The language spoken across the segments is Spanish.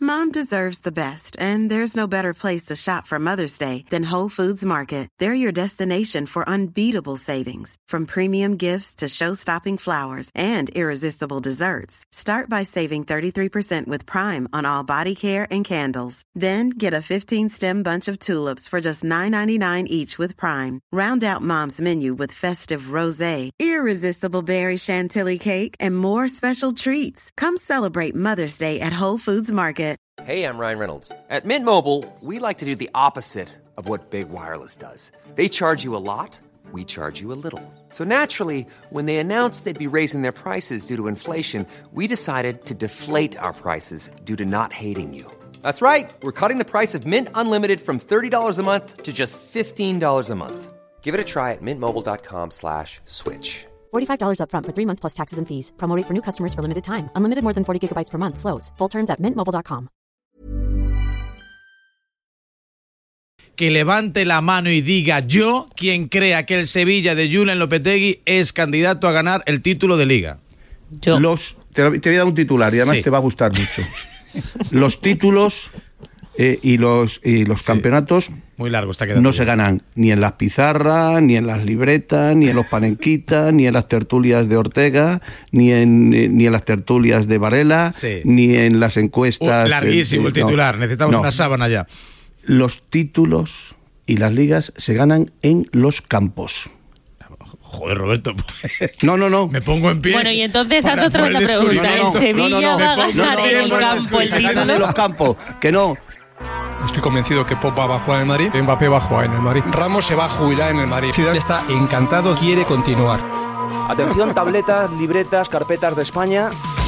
Mom deserves the best, and there's no better place to shop for Mother's Day than Whole Foods Market. They're your destination for unbeatable savings, from premium gifts to show-stopping flowers and irresistible desserts. Start by saving 33% with Prime on all body care and candles. Then get a 15-stem bunch of tulips for just $9.99 each with Prime. Round out Mom's menu with festive rosé, irresistible berry chantilly cake, and more special treats. Come celebrate Mother's Day at Whole Foods Market. Hey, I'm Ryan Reynolds. At Mint Mobile, we like to do the opposite of what Big Wireless does. They charge you a lot, we charge you a little. So naturally, when they announced they'd be raising their prices due to inflation, we decided to deflate our prices due to not hating you. That's right. We're cutting the price of Mint Unlimited from $30 a month to just $15 a month. Give it a try at mintmobile.com/switch. $45 up front for 3 months plus taxes and fees. Promo rate for new customers for limited time. Unlimited more than 40 gigabytes per month. Slows full terms at mintmobile.com. Que levante la mano y diga yo quien crea que el Sevilla de Julen Lopetegui es candidato a ganar el título de Liga. Yo. Te voy a dar un titular y además te va a gustar mucho. Los títulos y los campeonatos muy largo está quedando. No se ganan ni en las pizarras, ni en las libretas, ni en los panenquitas, ni en las tertulias de Ortega, ni en las tertulias de Varela, ni en las encuestas. Larguísimo el titular, necesitamos una sábana ya. Los títulos y las ligas se ganan en los campos. Joder, Roberto. No. Me pongo en pie. Bueno, y entonces hazte otra vez la pregunta. ¿El Sevilla va a ganar en el campo el título? En los campos, que no. Estoy convencido que Pogba va a jugar en el Madrid, Mbappé va a jugar en el Madrid, Ramos se va a jubilar en el Madrid. Zidane está encantado, quiere continuar. Atención, tabletas, libretas, carpetas de España.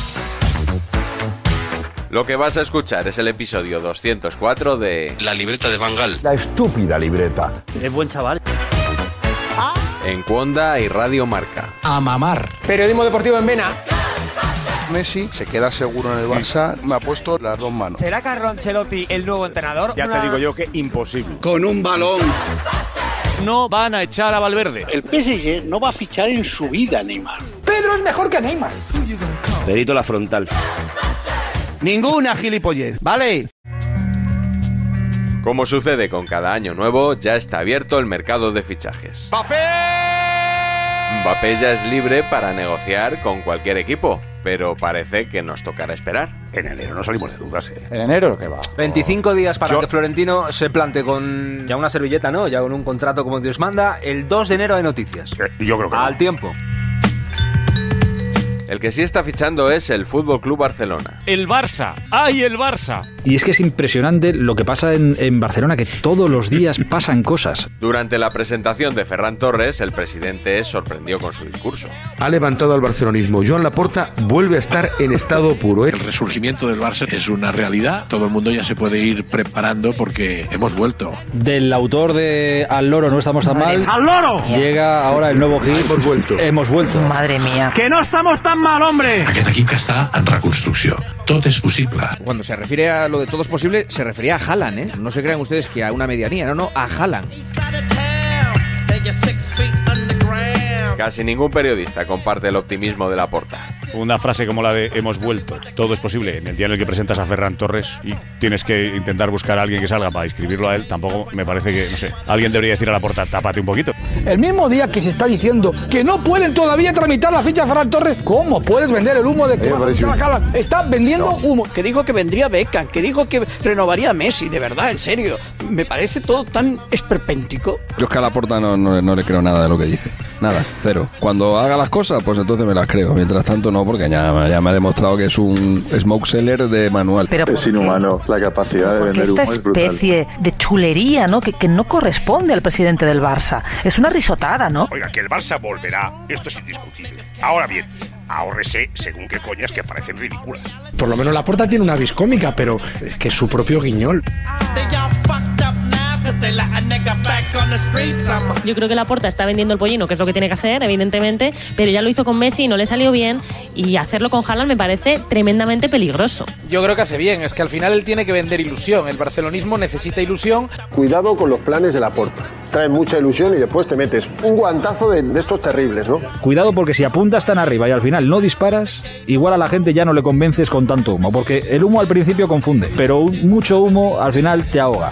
Lo que vas a escuchar es el episodio 204 de La libreta de Van Gaal. La estúpida libreta. Es buen chaval. En Cuonda y Radio Marca. A mamar. Periodismo deportivo en Vena. Messi se queda seguro en el Barça, me ha puesto las dos manos. ¿Será Carlo Ancelotti el nuevo entrenador? Ya te digo yo que imposible. Con un balón. No van a echar a Valverde. El PSG no va a fichar en su vida a Neymar. Pedro es mejor que Neymar. Perito la frontal. Ninguna gilipollez, ¿vale? Como sucede con cada año nuevo, ya está abierto el mercado de fichajes. Mbappé ya es libre para negociar con cualquier equipo, pero parece que nos tocará esperar. En enero no salimos de dudas, ¿eh? ¿En enero qué va? 25 días para que Florentino se plante con ya una servilleta, ¿no? Ya con un contrato como Dios manda. El 2 de enero hay noticias. Yo creo que al tiempo. El que sí está fichando es el Fútbol Club Barcelona. El Barça. ¡Ay, el Barça! Y es que es impresionante lo que pasa en Barcelona, que todos los días pasan cosas. Durante la presentación de Ferran Torres, el presidente sorprendió con su discurso. Ha levantado al barcelonismo. Joan Laporta vuelve a estar en estado puro, ¿eh? El resurgimiento del Barça es una realidad. Todo el mundo ya se puede ir preparando porque hemos vuelto. Del autor de Al loro no estamos tan mal. ¡Al loro! Llega ahora el nuevo hit. Hemos vuelto. Madre mía. ¡Que no estamos tan mal, hombre! Aquest equip que està en reconstrucció. Tot és possible. Cuando se refiere a lo de todo es posible, se refería a Haaland, ¿eh? No se crean ustedes que a una medianía, no, a Haaland. Casi ningún periodista comparte el optimismo de Laporta. Una frase como la de hemos vuelto. Todo es posible. En el día en el que presentas a Ferran Torres y tienes que intentar buscar a alguien que salga para inscribirlo a él, tampoco me parece que, no sé, alguien debería decir a Laporta, tápate un poquito. El mismo día que se está diciendo que no pueden todavía tramitar la ficha de Ferran Torres, ¿cómo puedes vender el humo de que está vendiendo humo? Que dijo que vendría Beckham, que dijo que renovaría a Messi, de verdad, en serio. Me parece todo tan esperpéntico. Yo es que a Laporta no le creo nada de lo que dice. Nada, cero. Cuando haga las cosas, pues entonces me las creo. Mientras tanto no, porque ya me ha demostrado que es un smoke seller de manual. Pero es inhumano la capacidad de vender humo. Esta especie de chulería, ¿no? Que no corresponde al presidente del Barça. Es una risotada, ¿no? Oiga, que el Barça volverá, esto es indiscutible. Ahora bien, ahórrese según qué coñas que parecen ridículas. Por lo menos Laporta tiene una vis cómica, pero es que es su propio guiñol. Yo creo que Laporta está vendiendo el pollino, que es lo que tiene que hacer, evidentemente, pero ya lo hizo con Messi y no le salió bien, y hacerlo con Haaland me parece tremendamente peligroso. Yo creo que hace bien, es que al final él tiene que vender ilusión, el barcelonismo necesita ilusión. Cuidado con los planes de Laporta, traen mucha ilusión y después te metes un guantazo de estos terribles, ¿no? Cuidado porque si apuntas tan arriba y al final no disparas, igual a la gente ya no le convences con tanto humo, porque el humo al principio confunde, pero mucho humo al final te ahoga.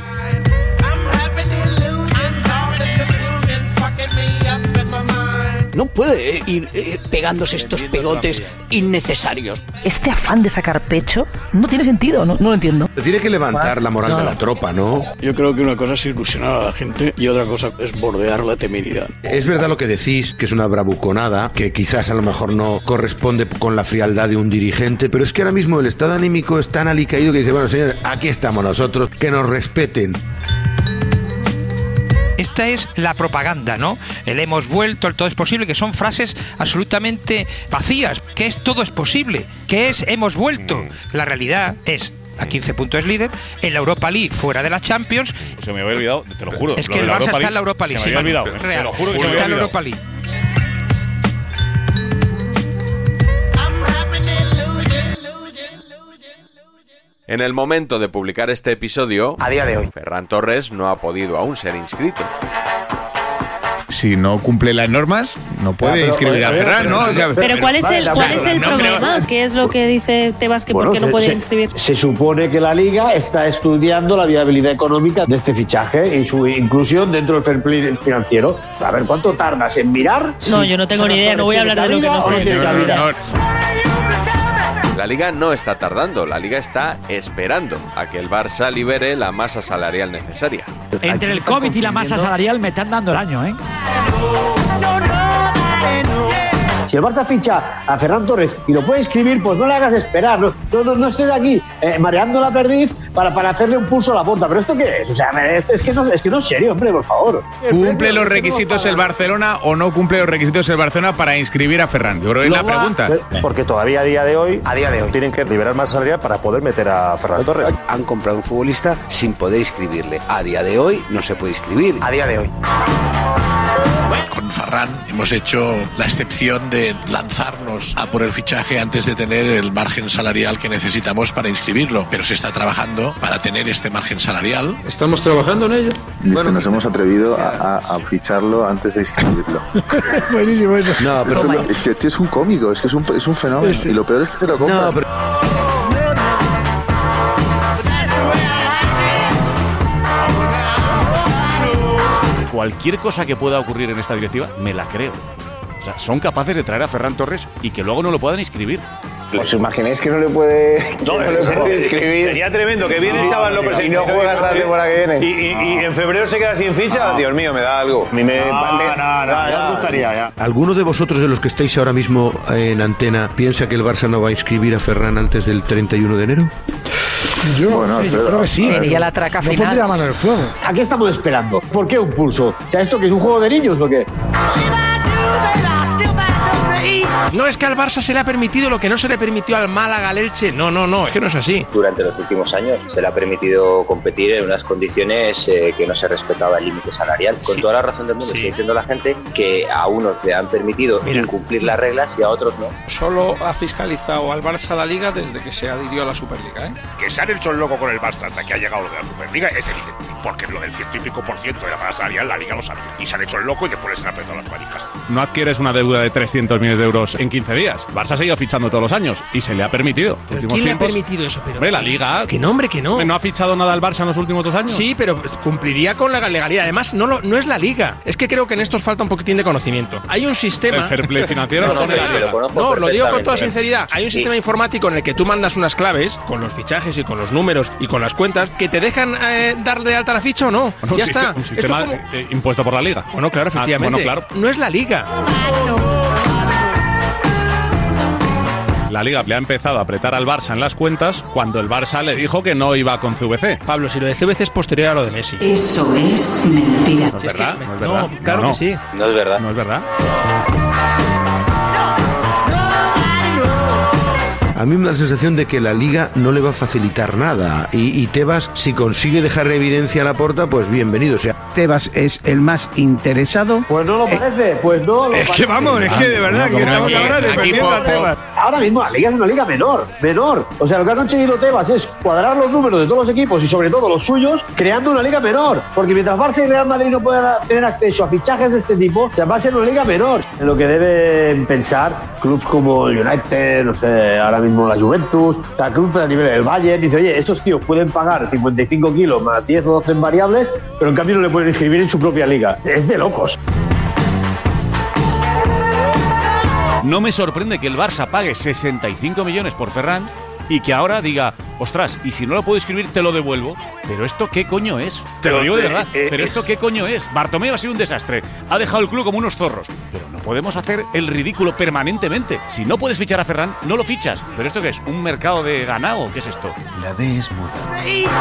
No puede ir pegándose estos pegotes innecesarios. Este afán de sacar pecho no tiene sentido, no lo entiendo. Tiene que levantar la moral de la tropa, ¿no? Yo creo que una cosa es ilusionar a la gente y otra cosa es bordear la temeridad. Es verdad lo que decís, que es una bravuconada, que quizás a lo mejor no corresponde con la frialdad de un dirigente, pero es que ahora mismo el estado anímico es tan alicaído que dice, bueno, señores, aquí estamos nosotros, que nos respeten. Esta es la propaganda, ¿no? El hemos vuelto, el todo es posible, que son frases absolutamente vacías. ¿Qué es todo es posible? ¿Qué es hemos vuelto? La realidad es a 15 puntos es líder, en la Europa League fuera de la Champions. Se me había olvidado, te lo juro. Es que el Barça está en la Europa League. Se me había olvidado, te lo juro que se me había olvidado. Está en la Europa League. En el momento de publicar este episodio, a día de hoy, Ferran Torres no ha podido aún ser inscrito. Si no cumple las normas, no puede inscribir a Ferran, ¿no? Pero ¿cuál es el problema? ¿Qué es lo que dice Tebas que por qué no puede inscribir? Se supone que la Liga está estudiando la viabilidad económica de este fichaje y su inclusión dentro del fair play financiero. A ver, ¿cuánto tardas en mirar? No, yo no tengo ni idea, no voy a hablar de lo que no sé. La Liga no está tardando, la Liga está esperando a que el Barça libere la masa salarial necesaria. Entre el COVID y la masa salarial me están dando el año, ¿eh? Si el Barça ficha a Ferran Torres y lo puede inscribir, pues no le hagas esperar, no estés aquí mareando la perdiz para hacerle un pulso a la puerta. ¿Pero esto qué es? O sea, es que no es serio, hombre, por favor. ¿Cumple los requisitos el Barcelona o no cumple los requisitos el Barcelona para inscribir a Ferran? Yo creo que es la pregunta. Porque todavía a día de hoy tienen que liberar más salarial para poder meter a Ferran Torres. Han comprado un futbolista sin poder inscribirle. A día de hoy no se puede inscribir. A día de hoy. Con Ferran hemos hecho la excepción de lanzarnos a por el fichaje antes de tener el margen salarial que necesitamos para inscribirlo, pero se está trabajando para tener este margen salarial. ¿Estamos trabajando en ello? Bueno, nos hemos atrevido a ficharlo antes de inscribirlo. Buenísimo eso. No, pero es que este es un cómico, es que es un fenómeno. Sí. Y lo peor es que se lo compran. No, pero... Cualquier cosa que pueda ocurrir en esta directiva, me la creo. O sea, son capaces de traer a Ferran Torres y que luego no lo puedan inscribir. ¿Os imagináis que no le puede inscribir? Sería tremendo, que viene el chaval López y no juega hasta la temporada que viene. Y en febrero se queda sin ficha. Dios mío, me da algo. A mí me gustaría ya. ¿Alguno de vosotros de los que estáis ahora mismo en antena piensa que el Barça no va a inscribir a Ferran antes del 31 de enero? Yo creo que sí. Sería la traca final. No pondría mano en el fuego. ¿A qué estamos esperando? ¿Por qué un pulso? O sea, ¿esto que es un juego de niños o qué? No es que al Barça se le ha permitido lo que no se le permitió al Málaga, al Elche. No, es que no es así. Durante los últimos años se le ha permitido competir en unas condiciones que no se respetaba el límite salarial. Con toda la razón del mundo, estoy diciendo a la gente que a unos le han permitido incumplir las reglas y a otros no. Solo ha fiscalizado al Barça la Liga desde que se adhirió a la Superliga, ¿eh? Que se han hecho el loco con el Barça hasta que ha llegado lo de la Superliga es evidente. Porque lo del 100 y pico % de la masa salarial la Liga lo sabe. Y se han hecho el loco y después les han apretado las manicas. No adquieres una deuda de 300 millones de euros en 15 días. Barça ha seguido fichando todos los años y se le ha permitido. ¿Quién le ha permitido eso? Hombre, la Liga. Que no, hombre, que no. ¿No ha fichado nada al Barça en los últimos 2 años? Sí, pero cumpliría con la legalidad. Además, no es la Liga. Es que creo que en esto os falta un poquitín de conocimiento. Hay un sistema... El fair play financiero no, lo digo con toda sinceridad. Hay un sistema informático en el que tú mandas unas claves con los fichajes y con los números y con las cuentas que te dejan dar de alta la ficha o no. Ya está. Un sistema impuesto por la Liga. Bueno, claro, efectivamente. No es la Liga. La Liga le ha empezado a apretar al Barça en las cuentas cuando el Barça le dijo que no iba con CVC. Pablo, si lo de CVC es posterior a lo de Messi. Eso es mentira. ¿No es verdad? ¿No es verdad? No, claro que sí. No es verdad. No es verdad. a mí me da la sensación de que la Liga no le va a facilitar nada. Y Tebas, si consigue dejar en evidencia a Laporta, pues bienvenido sea. Tebas es el más interesado. Pues no lo parece, pues no lo Es que vamos, es que de verdad que estamos ahora defendiendo a Tebas. Ahora mismo la Liga es una liga menor. O sea, lo que ha conseguido Tebas es cuadrar los números de todos los equipos y sobre todo los suyos, creando una liga menor. Porque mientras Barça y Real Madrid no puedan tener acceso a fichajes de este tipo, se va a ser una liga menor. En lo que deben pensar clubes como el United, no sé, ahora mismo la Juventus, clubes a nivel del Bayern, dice, oye, estos tíos pueden pagar 55 kilos más 10 o 12 en variables, pero en cambio no le pueden inscribir en su propia liga. Es de locos. No me sorprende que el Barça pague 65 millones por Ferran y que ahora diga, ostras, y si no lo puedo escribir te lo devuelvo. Pero esto qué coño es, te lo digo de verdad, pero esto qué coño es. Bartomeu ha sido un desastre, ha dejado el club como unos zorros, pero no podemos hacer el ridículo permanentemente. Si no puedes fichar a Ferran, no lo fichas. ¿Pero esto qué es? ¿Un mercado de ganado? ¿Qué es esto? La D es muda.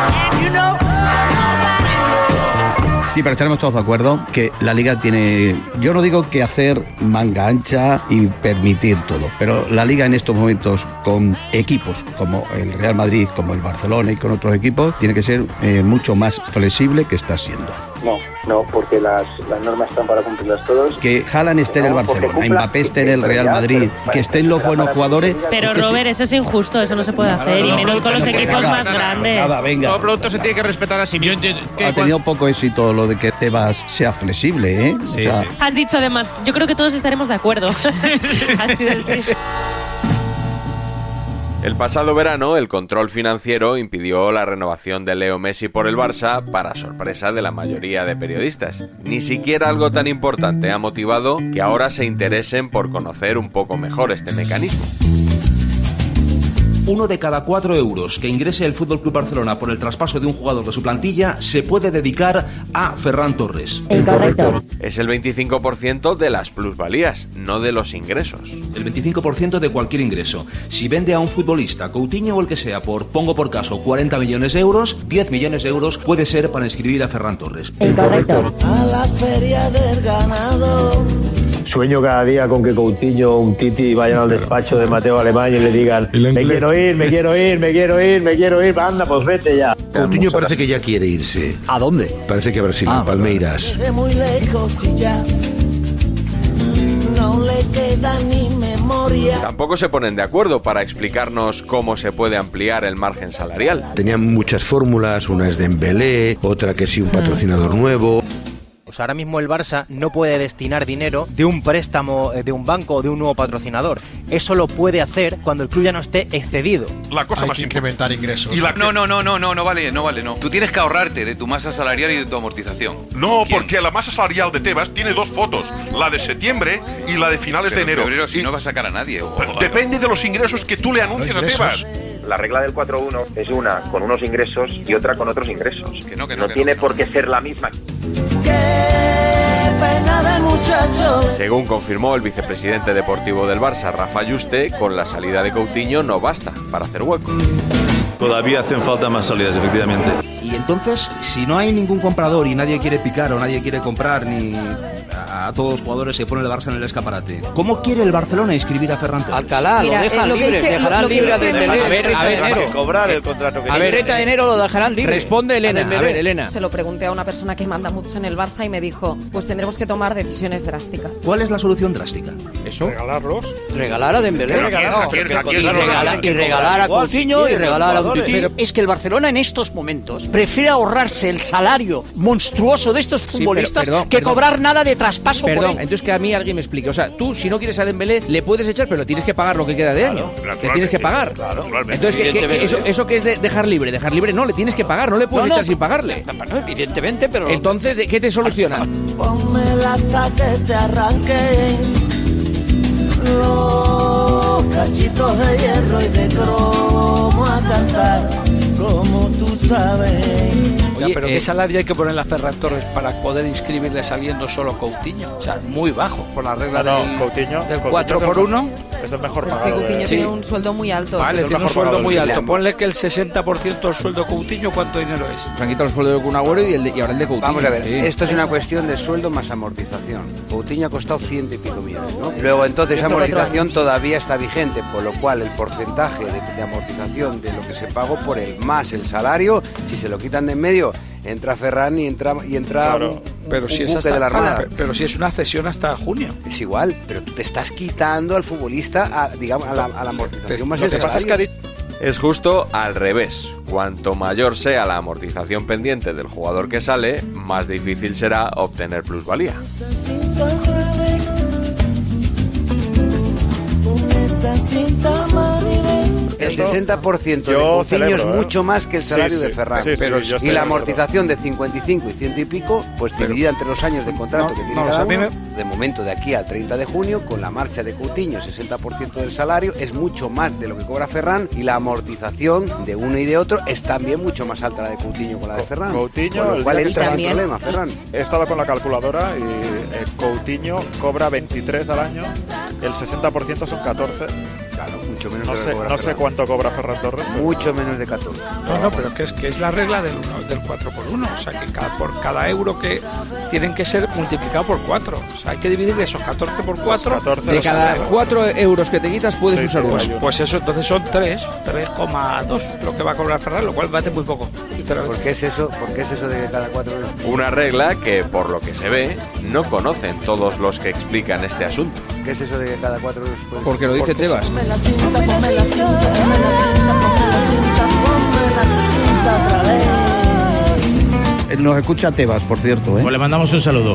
Sí, pero estaremos todos de acuerdo que la Liga tiene, yo no digo que hacer manga ancha y permitir todo, pero la Liga en estos momentos con equipos como el Real Madrid, como el Barcelona y con otros equipos, tiene que ser mucho más flexible que está siendo. No, porque las normas están para cumplirlas todos. Que Haaland esté en el Barcelona, Mbappé esté en el Real Madrid, que estén los buenos jugadores. Pero Robert, eso es injusto, eso no se puede hacer, y menos con los equipos más grandes. Venga. Todo producto se tiene que respetar a sí mismo. Ha tenido poco éxito lo de que Tebas sea flexible, ¿eh? Sí, sí. Has dicho además, yo creo que todos estaremos de acuerdo. Así de sí. El pasado verano, el control financiero impidió la renovación de Leo Messi por el Barça, para sorpresa de la mayoría de periodistas. Ni siquiera algo tan importante ha motivado que ahora se interesen por conocer un poco mejor este mecanismo. 1 de cada 4 euros que ingrese el FC Barcelona por el traspaso de un jugador de su plantilla se puede dedicar a Ferran Torres. Incorrecto. Es el 25% de las plusvalías, no de los ingresos. El 25% de cualquier ingreso. Si vende a un futbolista, Coutinho o el que sea, pongo por caso 40 millones de euros, 10 millones de euros puede ser para inscribir a Ferran Torres. Incorrecto. A la feria del ganado. Sueño cada día con que Coutinho o un Titi vayan al despacho de Mateo Alemán y le digan, me quiero ir, anda, pues vete ya. Coutinho parece que ya quiere irse. ¿A dónde? Parece que a Brasil, a Palmeiras. Desde muy lejos y ya no le queda ni memoria. Tampoco se ponen de acuerdo para explicarnos cómo se puede ampliar el margen salarial. Tenían muchas fórmulas, una es Dembélé, otra que sí un patrocinador nuevo. Pues ahora mismo el Barça no puede destinar dinero de un préstamo de un banco o de un nuevo patrocinador. Eso lo puede hacer cuando el club ya no esté excedido. La cosa más incrementar ingresos. No vale. Tú tienes que ahorrarte de tu masa salarial y de tu amortización. No, porque la masa salarial de Tebas tiene dos fotos, la de septiembre y la de finales de enero. Febrero, si no va a sacar a nadie. Depende de los ingresos que tú le anuncies a Tebas. La regla del 4-1 es una con unos ingresos y otra con otros ingresos. No tiene por qué ser la misma. Según confirmó el vicepresidente deportivo del Barça, Rafa Yuste, con la salida de Coutinho no basta para hacer hueco. Todavía hacen falta más salidas, efectivamente. Y entonces, si no hay ningún comprador y nadie quiere picar o nadie quiere comprar ni a todos los jugadores, se pone el Barça en el escaparate. ¿Cómo quiere el Barcelona inscribir a Ferran Torres? Alcalá, lo dejan libre, dejarán libre a Dembélé. A ver, cobrar el contrato que a ver, 30 de enero lo dejarán libre. Responde Elena. A ver, Elena. Se lo pregunté a una persona que manda mucho en el Barça y me dijo, pues tendremos que tomar decisiones drásticas. ¿Cuál es la solución drástica? ¿Eso? ¿Regalarlos? Regalar a Dembélé. Y regalar a Coutinho y regalar a Titi. Pero es que el Barcelona en estos momentos prefiere ahorrarse el salario monstruoso de estos futbolistas que cobrar nada de traspaso por él. Entonces que a mí alguien me explique. O sea, tú si no quieres a Dembélé le puedes echar, pero tienes que pagar lo que queda de año. Le tienes que pagar. Entonces, ¿eso qué es de dejar libre? Dejar libre no, le tienes que pagar, no le puedes echar sin pagarle. Evidentemente, pero... Entonces, ¿qué te soluciona? Ponme la hasta que se arranque los cachitos de hierro y de cromo a cantar como tú sabes. Oye, pero ¿qué salario hay que ponerle a Ferran Torres para poder inscribirle saliendo solo Coutinho? O sea, muy bajo, por la regla del 4 por 1. Es el mejor pagado. Es que Coutinho tiene un sueldo muy alto. Vale, tiene un sueldo muy alto. Ponle que el 60% del sueldo Coutinho, ¿cuánto dinero es? Se han quitado el sueldo de Kun Agüero y ahora el de Coutinho. Vamos a ver, esto es una cuestión de sueldo más amortización. Coutinho ha costado 100 y pico millones, ¿no? Luego entonces esa amortización todavía está vigente, por lo cual el porcentaje de amortización de lo que se pagó por él más el salario, si se lo quitan de en medio, entra Ferran y entra claro, pero si es hasta, de la Armada. Pero si es una cesión hasta junio. Es igual, pero tú te estás quitando al futbolista digamos a la amortización más el salario. Es justo al revés. Cuanto mayor sea la amortización pendiente del jugador que sale, más difícil será obtener plusvalía. El 60% de Coutinho es mucho más que el salario de Ferran. Y la amortización de 55 y 100 y pico, pues dividida entre los años de contrato que tiene cada uno, de momento de aquí al 30 de junio, con la marcha de Coutinho, 60% del salario, es mucho más de lo que cobra Ferran, y la amortización de uno y de otro es también mucho más alta la de Coutinho con la de Ferran. Coutinho, ¿cuál es el problema, Ferran? He estado con la calculadora y Coutinho cobra 23 al año, el 60% son 14. Claro, mucho menos no sé cuánto cobra Ferran Torres. Mucho menos de 14. No, pero que es la regla del 4 por 1. O sea, que por cada euro que tienen que ser multiplicado por 4. O sea, hay que dividir esos 14 por 4. De cada 4 euros que te quitas puedes usar uno. Pues eso, entonces son 3,2 lo que va a cobrar Ferran, lo cual vale muy poco. ¿Por qué es eso? ¿Por qué es eso de que cada 4 euros? Una regla que, por lo que se ve, no conocen todos los que explican este asunto. ¿Qué es eso de que cada 4 euros puede? Porque lo dice Tebas. Nos escucha Tebas, por cierto, ¿eh? Pues le mandamos un saludo.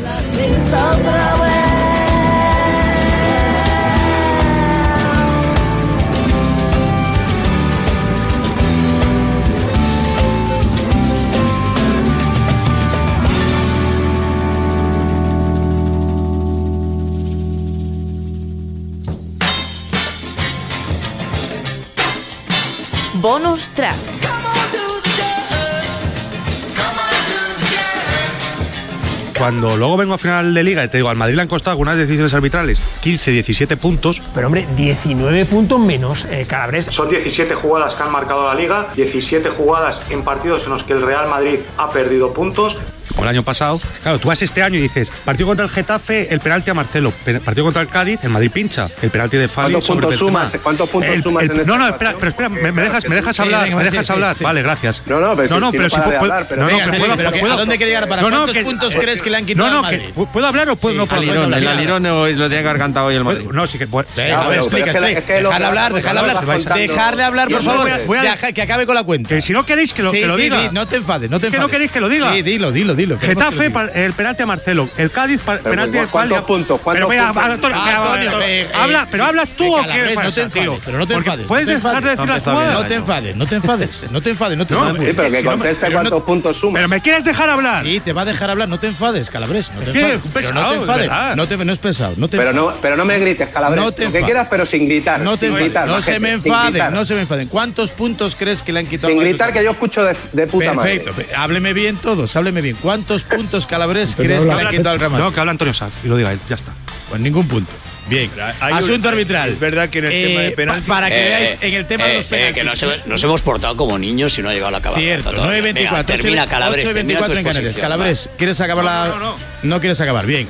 Bonus track. Cuando luego vengo a final de liga y te digo, al Madrid le han costado algunas decisiones arbitrales 15, 17 puntos. Pero hombre, 19 puntos menos, Calabres. Son 17 jugadas que han marcado la liga, 17 jugadas en partidos en los que el Real Madrid ha perdido puntos. Como el año pasado, claro, tú vas este año y dices, partido contra el Getafe, el penalti a Marcelo, partido contra el Cádiz, el Madrid pincha, el penalti de Fali. ¿Cuántos puntos sumas en este No, espera, me dejas hablar, Vale, gracias. Pero si puedo hablar, pero ¿a dónde quiere llegar? ¿Cuántos puntos crees que le han quitado al Madrid? ¿Puedo hablar o no puedo hablar? El Alirón lo tiene que haber cantado hoy el Madrid. No, sí que Dejarle hablar, por favor, que acabe con la cuenta. Que si no queréis que lo diga. No te enfades, Que no queréis que lo diga. Sí, dilo. Getafe, el penalti a Marcelo. El Cádiz, penalti a Fali. ¿Cuántos puntos? Pero hablas tú o qué pasa, tío. Pero no te enfades. Puedes dejar de decir las jugadas. No te enfades. Sí, pero que conteste cuántos puntos sumas. Pero me quieres dejar hablar. Sí, te va a dejar hablar. No te enfades, Calabres. No te enfades. No te enfades. No es pesado. Pero no me grites, Calabres. Lo que quieras, pero sin gritar. No se me enfaden. ¿Cuántos puntos crees que le han quitado? Sin gritar, que yo escucho de puta madre. Perfecto. Hábleme bien todos. ¿Cuántos puntos, Calabres, crees que le han quitado al Real Madrid? No, que habla Antonio Sanz y lo diga él. Ya está. Pues ningún punto. Bien, asunto arbitral. Es verdad que en el tema de penalti... Para que veáis, en el tema de los penaltis... Que nos hemos portado como niños y no ha llegado a acabar. Cierto, 9:24. Termina Calabres, 8:24 en Canarias. Calabres, ¿quieres acabar la...? No quieres acabar, bien.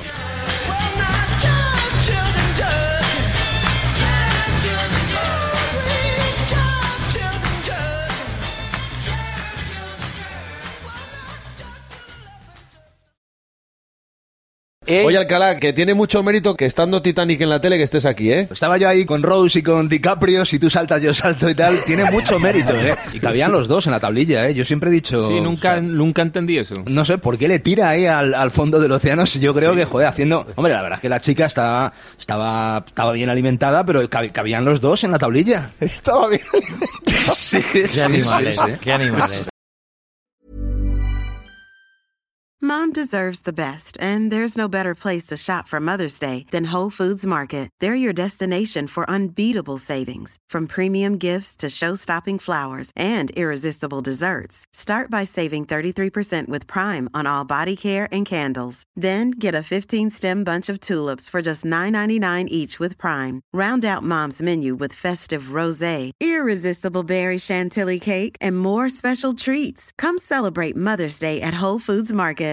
Oye, Alcalá, que tiene mucho mérito que estando Titanic en la tele que estés aquí, ¿eh? Estaba yo ahí con Rose y con DiCaprio, si tú saltas yo salto y tal, tiene mucho mérito, ¿eh? Y cabían los dos en la tablilla, ¿eh? Yo siempre he dicho... Sí, nunca entendí eso. No sé, ¿por qué le tira ahí al fondo del océano? Yo creo que, haciendo... Hombre, la verdad es que la chica estaba bien alimentada, pero cabían los dos en la tablilla. Estaba bien alimentada. Sí, Qué animales, ¿eh? Qué animales. Mom deserves the best, and there's no better place to shop for Mother's Day than Whole Foods Market. They're your destination for unbeatable savings, from premium gifts to show-stopping flowers and irresistible desserts. Start by saving 33% with Prime on all body care and candles. Then get a 15-stem bunch of tulips for just $9.99 each with Prime. Round out Mom's menu with festive rosé, irresistible berry chantilly cake, and more special treats. Come celebrate Mother's Day at Whole Foods Market.